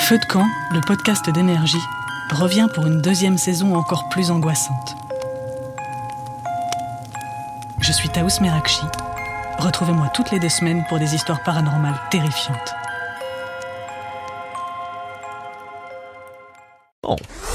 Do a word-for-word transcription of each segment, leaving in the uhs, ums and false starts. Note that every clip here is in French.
Feu de camp, le podcast d'énergie, revient pour une deuxième saison encore plus angoissante. Je suis Taous Merakchi. Retrouvez-moi toutes les deux semaines pour des histoires paranormales terrifiantes. Oh.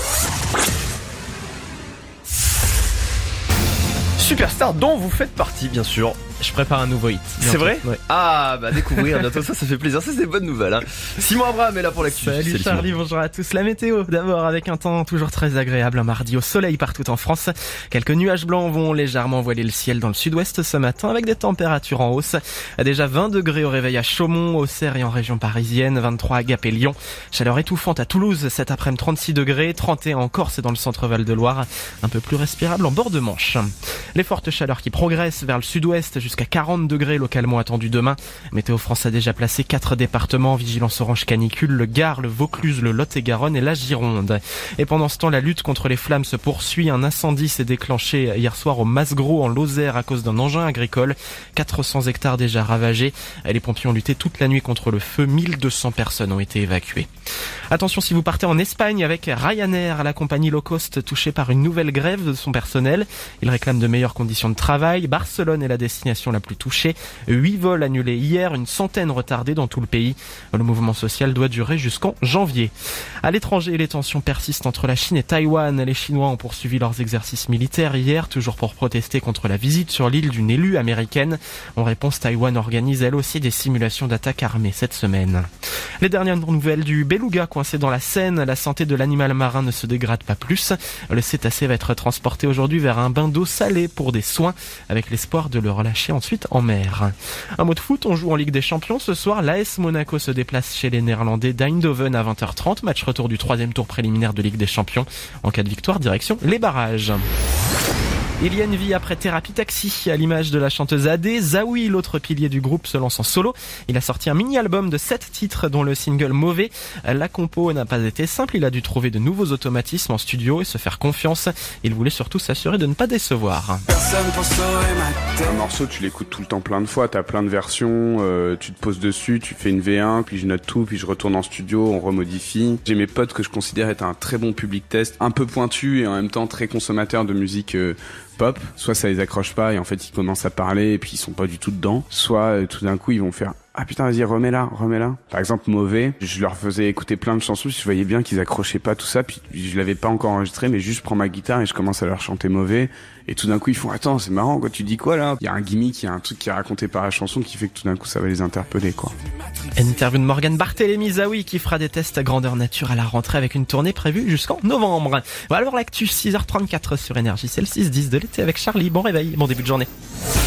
Superstar dont vous faites partie, bien sûr. Je prépare un nouveau hit. Bientôt. C'est vrai? Ouais. Ah, bah découvrir bientôt ça, ça fait plaisir. Ça, c'est des bonnes nouvelles. Hein. Simon Abraham est là pour l'actu. Salut Charlie, Simon. Bonjour à tous. La météo, d'abord avec un temps toujours très agréable, un mardi au soleil partout en France. Quelques nuages blancs vont légèrement voiler le ciel dans le sud-ouest ce matin avec des températures en hausse. Déjà vingt degrés au réveil à Chaumont, Auxerre et en région parisienne, vingt-trois à Gap et Lyon. Chaleur étouffante à Toulouse cet après-midi, trente-six degrés, trente et un en Corse et dans le centre Val-de-Loire. Un peu plus respirable en bord de Manche. Les fortes chaleurs qui progressent vers le sud-ouest jusqu'à quarante degrés localement attendus demain. Météo France a déjà placé quatre départements en vigilance orange canicule, le Gard, le Vaucluse, le Lot-et-Garonne et la Gironde. Et pendant ce temps, la lutte contre les flammes se poursuit. Un incendie s'est déclenché hier soir au Masgros en Lozère à cause d'un engin agricole. quatre cents hectares déjà ravagés. Les pompiers ont lutté toute la nuit contre le feu. mille deux cents personnes ont été évacuées. Attention si vous partez en Espagne avec Ryanair, la compagnie low cost touchée par une nouvelle grève de son personnel. Il réclame de meilleures conditions de travail. Barcelone est la destination la plus touchée. Huit vols annulés hier, une centaine retardés dans tout le pays. Le mouvement social doit durer jusqu'en janvier. À l'étranger, les tensions persistent entre la Chine et Taïwan. Les Chinois ont poursuivi leurs exercices militaires hier, toujours pour protester contre la visite sur l'île d'une élue américaine. En réponse, Taïwan organise elle aussi des simulations d'attaques armées cette semaine. Les dernières nouvelles du beluga coincé dans la Seine. La santé de l'animal marin ne se dégrade pas plus. Le cétacé va être transporté aujourd'hui vers un bain d'eau salée pour des soins, avec l'espoir de le relâcher ensuite en mer. Un mot de foot, on joue en Ligue des Champions. Ce soir, l'A S Monaco se déplace chez les Néerlandais d'Eindhoven à vingt heures trente. Match retour du troisième tour préliminaire de Ligue des Champions. En cas de victoire, direction les barrages. Il y a une vie après Thérapie Taxi. À l'image de la chanteuse Adé, Zaoui, l'autre pilier du groupe, se lance en solo. Il a sorti un mini-album de sept titres, dont le single Mauvais. La compo n'a pas été simple. Il a dû trouver de nouveaux automatismes en studio et se faire confiance. Il voulait surtout s'assurer de ne pas décevoir. Un morceau, tu l'écoutes tout le temps plein de fois. T'as plein de versions. Euh, tu te poses dessus, tu fais une V un, puis je note tout, puis je retourne en studio, on remodifie. J'ai mes potes que je considère être un très bon public test, un peu pointu et en même temps très consommateur de musique euh, pop. Soit ça les accroche pas et en fait ils commencent à parler et puis ils sont pas du tout dedans. Soit euh, tout d'un coup ils vont faire ah putain vas-y remets-la, remets-la. Par exemple Mauvais, je leur faisais écouter plein de chansons, je voyais bien qu'ils accrochaient pas tout ça, puis je l'avais pas encore enregistré, mais juste je prends ma guitare et je commence à leur chanter Mauvais. Et tout d'un coup ils font attends c'est marrant quoi, tu dis quoi là? Il y a un gimmick, il y a un truc qui est raconté par la chanson qui fait que tout d'un coup ça va les interpeller quoi. Une interview de Morgane Barthélémy Zaoui qui fera des tests grandeur nature à la rentrée avec une tournée prévue jusqu'en novembre. Voilà alors l'actu, six heures trente-quatre sur Énergie, c'est le six dix de l'été avec Charlie. Bon réveil, bon début de journée.